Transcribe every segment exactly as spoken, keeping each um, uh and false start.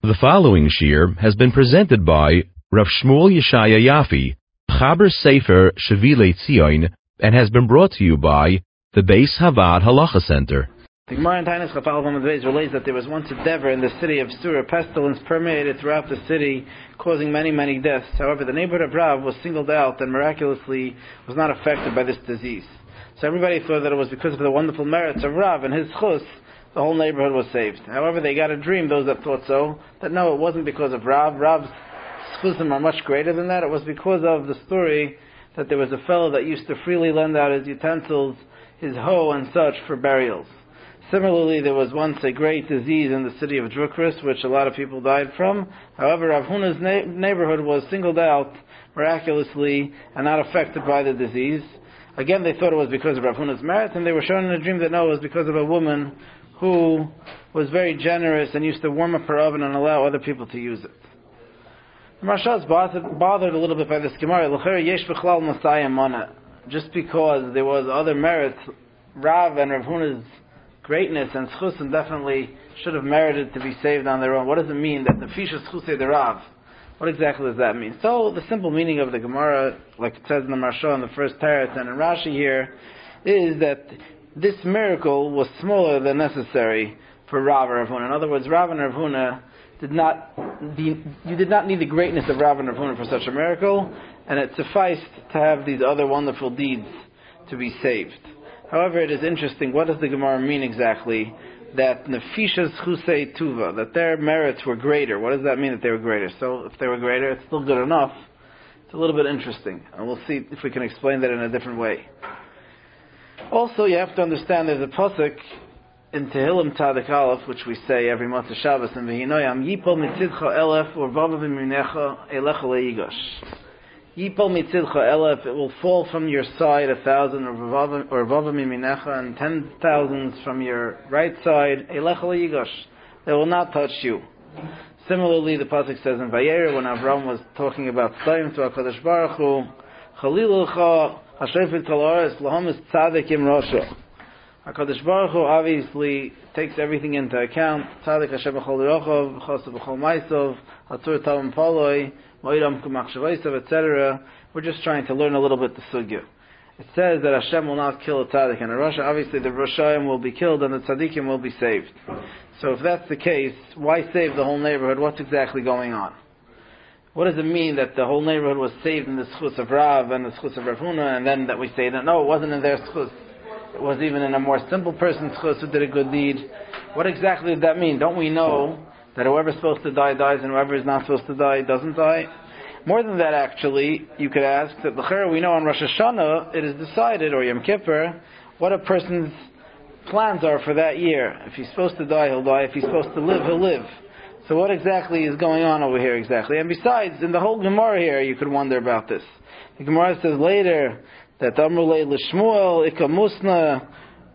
The following shir has been presented by Rav Shmuel Yeshaya Yafi, Chaber Sefer Shevilei Tzion, and has been brought to you by the Beis Havad Halacha Center. The Gemara in Taanis Chafal Vamad Beis relates that there was once a dever in the city of Sura. Pestilence permeated throughout the city, causing many, many deaths. However, the neighborhood of Rav was singled out and miraculously was not affected by this disease. So everybody thought that it was because of the wonderful merits of Rav and his chus, the whole neighborhood was saved. However, they got a dream, those that thought so, that no, it wasn't because of Rav. Rav's chusim are much greater than that. It was because of the story that there was a fellow that used to freely lend out his utensils, his hoe and such for burials. Similarly, there was once a great disease in the city of Drukris, which a lot of people died from. However, Rav Huna's na- neighborhood was singled out miraculously and not affected by the disease. Again, they thought it was because of Rav Huna's merit, and they were shown in a dream that no, it was because of a woman who was very generous and used to warm up her oven and allow other people to use it. The Maharsha is bothered, bothered a little bit by this Gemara. Just because there was other merits, Rav and Rav Huna's greatness and schusim definitely should have merited to be saved on their own. What does it mean that the fisha schusei de Rav? What exactly does that mean? So the simple meaning of the Gemara, like it says in the Maharsha in the first parat and in Rashi here, is that this miracle was smaller than necessary for Rav or Rav Huna. In other words, Rav and Rav Huna did not, you did not need the greatness of Rav and Rav Huna for such a miracle, and it sufficed to have these other wonderful deeds to be saved. However, it is interesting, what does the Gemara mean exactly? That nefishas chusei tuva, that their merits were greater. What does that mean that they were greater? So if they were greater, it's still good enough. It's a little bit interesting, and we'll see if we can explain that in a different way. Also, you have to understand there's a pasuk in Tehillim Tzadik Aleph, which we say every month of Shabbos, in V'hinoyam, Yipol mitzidcha elef urvava v'minecha elecha leigash. Yipol mitzidcha elef, it will fall from your side a thousand, or urvava v'minecha, and ten thousands from your right side, elecha leigash. They will not touch you. Similarly, the pasuk says in Vayera, when Avram was talking about Tzayim to HaKadosh Baruch Hu, Chalilucha HaShefet Kol Haaretz Lahamis Tzadikim Rosha. HaKadosh Baruch Hu obviously takes everything into account. Tzadik Hashem B'chol Yerochov, Chosav B'chol Maisov, Hatzur Tavam Paloi, Moiram Kumachshavaisav, et cetera. We're just trying to learn a little bit the sugya. It says that Hashem will not kill a tzaddik and a rasha. Obviously, the rashayim will be killed and the tzaddikim will be saved. So, if that's the case, why save the whole neighborhood? What's exactly going on? What does it mean that the whole neighborhood was saved in the schus of Rav and the schus of Rav Huna, and then that we say that no, it wasn't in their schus? It was even in a more simple person's schus who did a good deed. What exactly did that mean? Don't we know that whoever's supposed to die dies and whoever is not supposed to die doesn't die? More than that, actually, you could ask that l'chera we know on Rosh Hashanah it is decided, or Yom Kippur, what a person's plans are for that year. If he's supposed to die, he'll die. If he's supposed to live, he'll live. So what exactly is going on over here exactly? And besides, in the whole Gemara here, you could wonder about this. The Gemara says later that Amrulei l'Shmuel ikamusna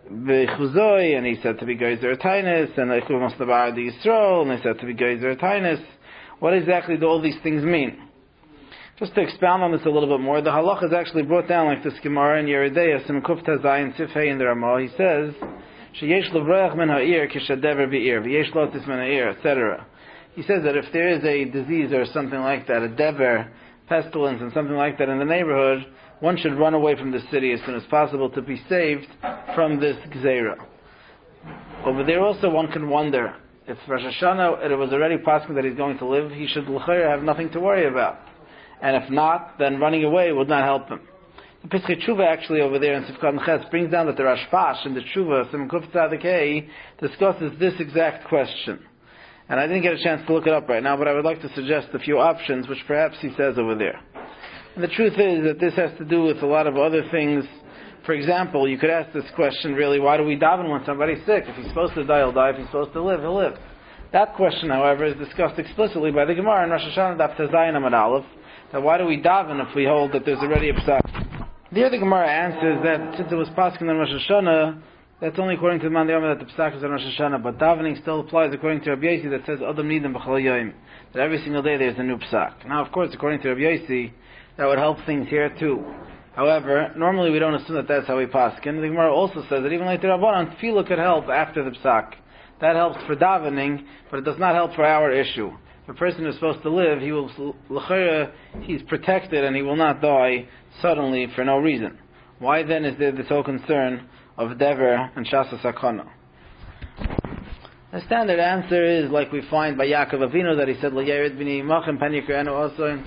b'chuzoi, and he said to be Geyser Tainis, and Echuvas Nabar the Yisrael, and he said to be Geyser Tainis. What exactly do all these things mean? Just to expound on this a little bit more, the halach is actually brought down like this Gemara in Yeridei, Simkuf Tazayin Sifhei in the Ramah. He says, Sheyesh l'vroach min ha'ir kishadever b'ir, v'yesh lotis min ha'ir, et cetera. He says that if there is a disease or something like that, a dever, pestilence, and something like that in the neighborhood, one should run away from the city as soon as possible to be saved from this gzeira. Over there also one can wonder, if Rosh Hashanah, it was already possible that he's going to live, he should l'chayr have nothing to worry about. And if not, then running away would not help him. The Pesach Tshuva actually over there in Sifkat Ches brings down that the Rashbash in the Tshuva, Simkuf Tzadik Hey, discusses this exact question. And I didn't get a chance to look it up right now, but I would like to suggest a few options, which perhaps he says over there. And the truth is that this has to do with a lot of other things. For example, you could ask this question really, why do we daven when somebody's sick? If he's supposed to die, he'll die. If he's supposed to live, he'll live. That question, however, is discussed explicitly by the Gemara in Rosh Hashanah, Daf Tazayin Amud Aleph. Now, why do we daven if we hold that there's already a psak? There the Gemara answers that since it was paskin on Rosh Hashanah, that's only according to the Mandi Omer that the psak is on Rosh Hashanah, but davening still applies according to Rabbi Yossi that says Adam Nidim B'chol Yoyim, that every single day there's a new psak. Now, of course, according to Rabbi Yossi, that would help things here too. However, normally we don't assume that that's how we paskin. The Gemara also says that even like the Rabbanan, tefillah could help after the psak. That helps for davening, but it does not help for our issue. If a person is supposed to live, he will, l'chera, he's protected and he will not die suddenly for no reason. Why then is there this whole concern of dever and shasa sakana? The standard answer is like we find by Yaakov Avinu that he said, "L'yered b'ni machem panikranu also."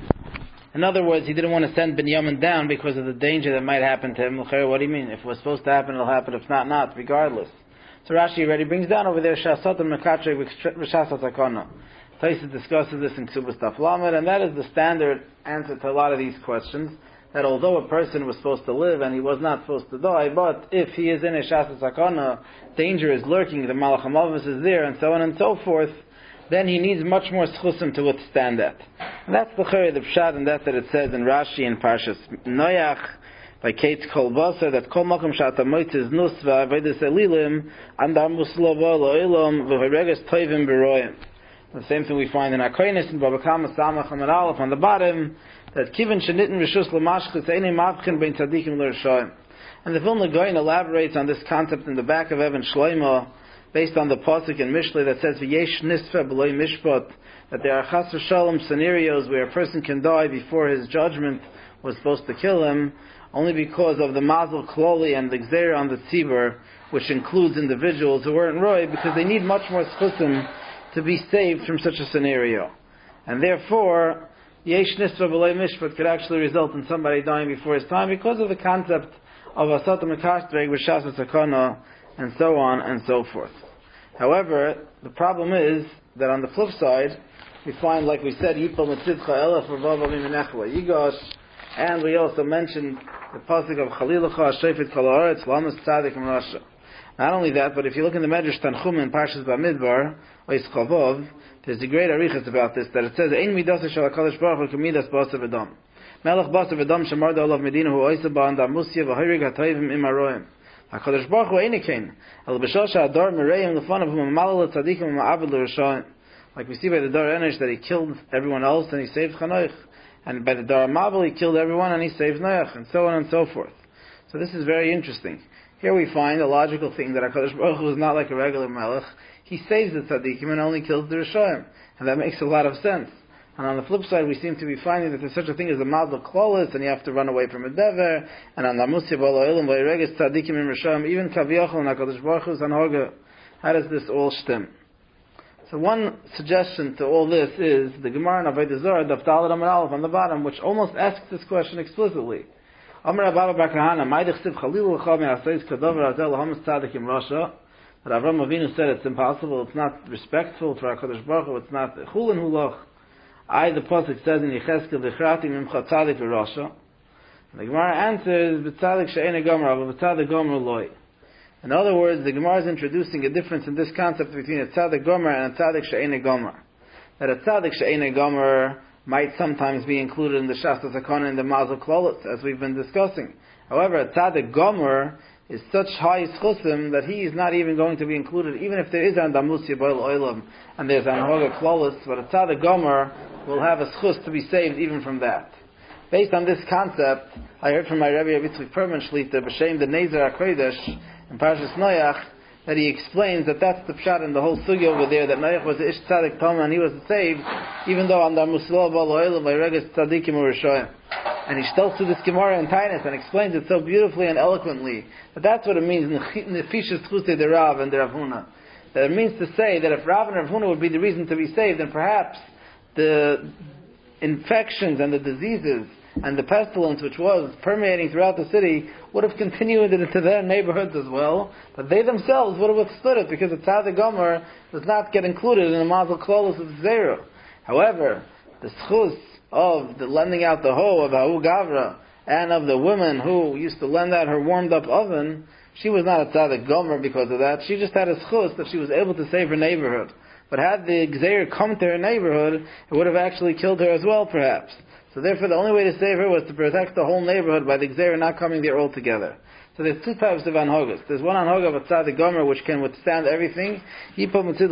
In other words, he didn't want to send Binyamin down because of the danger that might happen to him. What do you mean? If it was supposed to happen, it'll happen. If not, not, regardless. So Rashi already brings down over there, Shasot and Mekatre v'Shasat Hakana. Taisus discusses this in Ksubas Taf Lamed, and that is the standard answer to a lot of these questions, that although a person was supposed to live and he was not supposed to die, but if he is in a Shasat Hakana, danger is lurking, the Malach HaMavos is there, and so on and so forth, then he needs much more schusim to withstand that. And that's the Chari, the Pshat, and that's that it says in Rashi in Parshas Noach, by Kate Kolbasa, that Kol Makom Shata Moitzes Nusva, Vedes Elilim, Andar Muslova Lo'ilam, V'Horeges Toivim Beroyim. The same thing we find in Akoinis, in Baba Kama Samach Amar Aleph, on the bottom, that Kivin Shenitten Rishus L'Mashchitz Einei Mavchin Bein Tzadikim L'Rishayim. And the Vilna Gaon elaborates on this concept in the back of Evan Shloimo, based on the pasuk in Mishlei that says V'yesh nisfa b'loi mishpat, that there are chas v'shalom scenarios where a person can die before his judgment was supposed to kill him, only because of the mazel kloli and the gzeir on the tzibur, which includes individuals who weren't roy, because they need much more schusim to be saved from such a scenario. And therefore, yesh nisfa b'loi mishpat could actually result in somebody dying before his time because of the concept of asata mekastreg v'shas v'sakana, and so on and so forth. However, the problem is that on the flip side, we find, like we said, Yipol Mitzidcha Elef Ravav Miminechla Yigosh, and we also mentioned the pasuk of Chalilacha Shefet Kol Haaretz Lamas Tzadik in Russia. Not only that, but if you look in the Medrash Tanchum in Parshas Bamidbar, Ois Chavov, there's a great arichas about this, that it says, Ein Midas Shel HaKadosh Baruch Hu K'midas Basav Edom. Melech Basav Edom Shemar Da'olav Medina Hu Oisa Ba'anda Musya V'Hoirig HaTayvim Im Aroim. HaKadosh Baruch Hu Einikin, El B'Shosha Adar Mereim L'Fanav Hu Mamalal Tzadikim Ma'avid L'Rishayim. Like we see by the Dar Enish that he killed everyone else and he saved Chanoich. And by the Dar Mabel he killed everyone and he saved Noach, and so on and so forth. So this is very interesting. Here we find a logical thing that HaKadosh Baruch Hu is not like a regular Melech. He saves the Tzadikim and only kills the Rishayim. And that makes a lot of sense. And on the flip side, we seem to be finding that there's such a thing as a Mazel Klolis, and you have to run away from a Dever, and on the Musib Alo'ilim, Vayreges Tzadikim in Rishayim, even Kaviyachal and HaKadosh Baruch Hu's Anhoga. How does this all stem? So one suggestion to all this is the Gemara in Avodah Zarah, Daf Daled Amar Aleph on the bottom, which almost asks this question explicitly. Amar Abba Bar Kahana, Ma'idich Siv Chalil L'cha Me'asayis Kadover Azel L'hamas Tzadikim Rasha. That Avram Avinu said it's impossible, it's not respectful for HaKadosh Baruch Hu, it's not Chulin Hulach. I, the pasuk says in Yecheskel, V'chrati Mimcha Tzadik V'Rasha. The Gemara answers, B'tzadik She'ene Gomer, but B'tzadik Gomer Loi. In other words, the Gemara is introducing a difference in this concept between a Tzadik Gomer and a Tzadik She'ene Gomer. That a Tzadik She'ene Gomer might sometimes be included in the Shasta Zakona and the Mazel Klolos, as we've been discussing. However, a Tzadik Gomer is such high schusim that he is not even going to be included, even if there is an Damus Yeboil Oilam and there's an Hoga Klolos, but a Tzadik Gomer will have a schus to be saved even from that. Based on this concept, I heard from my Rebbe Yitzchak Perman Shlita, B'Shem the Nezer HaKodesh, in Parshas Noach, that he explains that that's the pshat in the whole sugi over there, that Noach was the Ish Tzadik Toma and he was saved, even though Andar Muslo Bal Oilam Vayreges Tzadikim Urishayim. And he tells to this Gemara in Tainus and explains it so beautifully and eloquently that that's what it means in the Nefishas Chute de Rav and de Rav Huna. That it means to say that if Rav and Rav Huna would be the reason to be saved, then perhaps the infections and the diseases and the pestilence which was permeating throughout the city would have continued into their neighborhoods as well, but they themselves would have withstood it because the Tzadik Gomer does not get included in the Mazel Klolos of Zera. However, the schus of the lending out the hoe of Ha'u Gavra and of the woman who used to lend out her warmed up oven, she was not a Tzadik Gomer because of that. She just had a schus that she was able to save her neighborhood. But had the Gzeir come to her neighborhood, it would have actually killed her as well, perhaps. So therefore, the only way to save her was to protect the whole neighborhood by the Gzeir not coming there altogether. So there's two types of anhogas. There's one anhoga of a Tzadik Gomer, which can withstand everything. And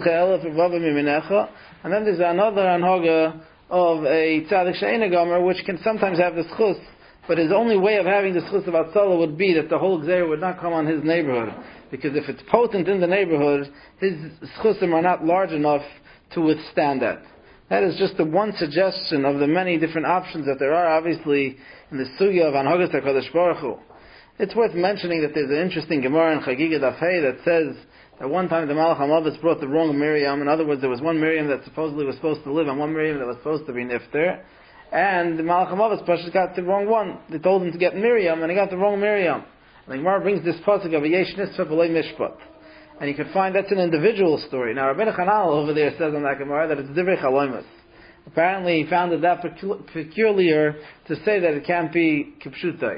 then there's another anhoga of a Tzadik She'ene Gomer, which can sometimes have the schus But his only way of having the schus of Hatzalah would be that the whole Gzeira would not come on his neighborhood. Because if it's potent in the neighborhood, his schusim are not large enough to withstand that. That is just the one suggestion of the many different options that there are, obviously, in the sugya of Anhagas HaKadosh Baruch Hu. It's worth mentioning that there's an interesting Gemara in Chagiga Daf Hey that says that one time the Malach HaMavis brought the wrong Miriam. In other words, there was one Miriam that supposedly was supposed to live and one Miriam that was supposed to be Nifter. And the Malach HaMavis Pashas got the wrong one. They told him to get Miriam, and he got the wrong Miriam. And the Gemara brings this pasuk of Yesh Nisfa V'lei Mishpat. And you can find that's an individual story. Now, Rabbeinu Chanal over there says on that Gemara that it's Divrei Chaloimus. Apparently, he found it that peculiar to say that it can't be Kipshutai.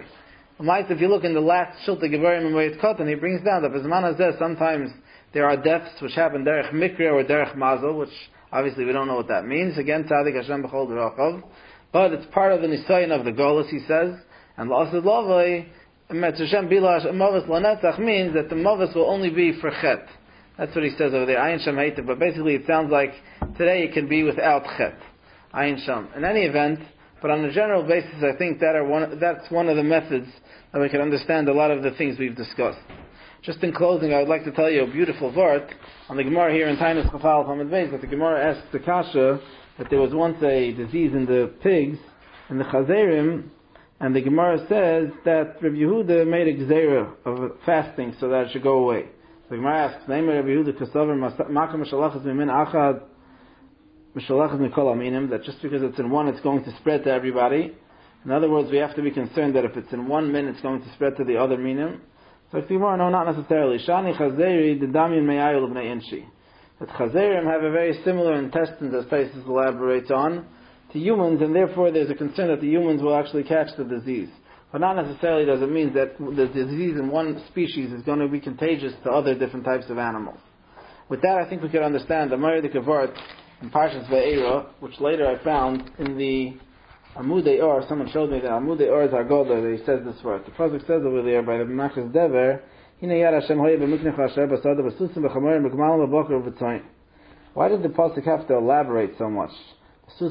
If you look in the last Shulta Gevarim and Moed Katan, he brings down that Bezman Hazeh, sometimes there are deaths which happen derech mikra or derech mazel, which obviously we don't know what that means. Again, Tzadik Hashem B'chol D'Rochav. But it's part of the Nisayan of the Golas, he says. And L'asad Lavai, Metzushem Bilash Mavis Lanetzach means that the Mavis will only be for Chet. That's what he says over there. Ayin Shem Heitev. But basically it sounds like today it can be without Chet. Ayin Shem. In any event, but on a general basis, I think that are one, that's one of the methods that we can understand a lot of the things we've discussed. Just in closing, I would like to tell you a beautiful vart on the Gemara here in Tainus Chafal Hamad Beis, that the Gemara asks the Kasha that there was once a disease in the pigs, in the Chazerim, and the Gemara says that Rabbi Yehuda made a gzeira of fasting so that it should go away. So the Gemara asks, Name Rabbi Yehuda Kasavar Makam Mishalachas Mimin Achad Mishalachas Mikol Aminim, that just because it's in one, it's going to spread to everybody. In other words, we have to be concerned that if it's in one min, it's going to spread to the other minim. So if you more, no, not necessarily. Shani Chazeri, the Damyan Meyayul Bnei Inshi. That Chazerim have a very similar intestines, as Taisus elaborates on, to humans, and therefore there's a concern that the humans will actually catch the disease. But not necessarily does it mean that the disease in one species is going to be contagious to other different types of animals. With that, I think we could understand the Ma'ir Kavart in Parshas Ve'era, which later I found in the Amudei Or. Someone showed me that Amudei Or is Agoda, that he says this word. The Pasuk says over there by the Menachos Dever, why did the Pasuk have to elaborate so much? The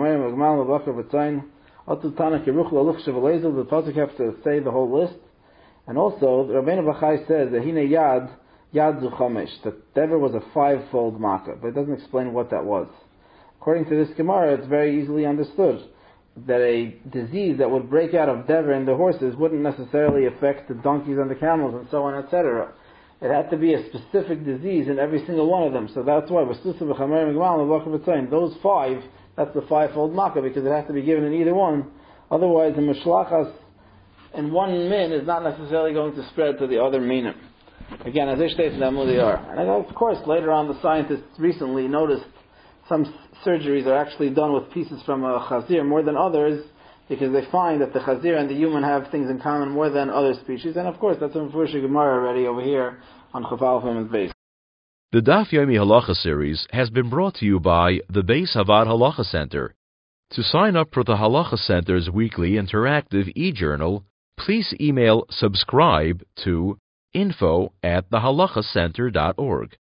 Pasuk have to say the whole list. And also, Rabbeinu Bachai says that Hine Yad, Yad Zu Chomesh, that Dever was a five-fold Makkah, but it doesn't explain what that was. According to this Gemara, it's very easily understood that a disease that would break out of Dever in the horses wouldn't necessarily affect the donkeys and the camels and so on, et cetera. It had to be a specific disease in every single one of them. So that's why those five, that's the five-fold makkah, because it has to be given in either one. Otherwise, the mishlachas in one min is not necessarily going to spread to the other minim. Again, as they state in Amudei Or. And of course, later on, the scientists recently noticed some surgeries are actually done with pieces from a chazir more than others, because they find that the chazir and the human have things in common more than other species. And of course, that's a Mefurish Gemara already over here on Chafal Hamad Beis. The Daf Yomi Halacha series has been brought to you by the Beis Havad Halacha Center. To sign up for the Halacha Center's weekly interactive e-journal, please email subscribe to info at the halacha center dot org.